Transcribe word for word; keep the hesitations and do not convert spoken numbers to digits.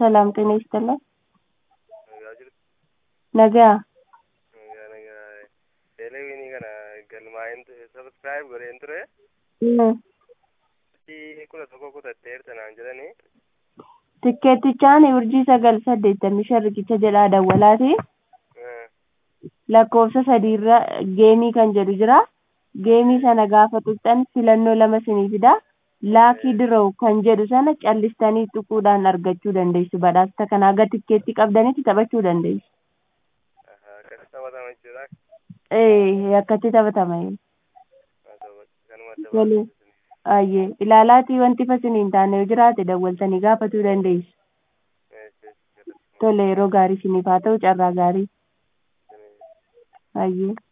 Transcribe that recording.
ሰላም ጤና ይስጥልኝ። ነገ Televiini kana galmaa'in subscribe godheen ture. Kudha tokko kutateerta naan jedhanii. tikkeettichaan urjii sagal saddeettamii shan riqicha jedhaa dawwalaati. lakkoofsa sadiirra geemii kan jedhu jira. Geemii sana gaafa tuqxan filannoo lama sinii fida. Laakii diroo kan jedhu sana callistanii tuquudhaan argachuu dandeessu. Badhaasa kanaa gadi tikkeetti qabdanitti taphachuu dandeessu. Akkatti taphatama jechuudha. Ee akkatti taphatama. Tole ayyee ilaalaatii wanti fasiniin taane yoo jiraate dawwaltanii gaafatuu dandeessu. Tole yeroo gaarii isiniif haa ta'u carraa gaarii. Ayyee.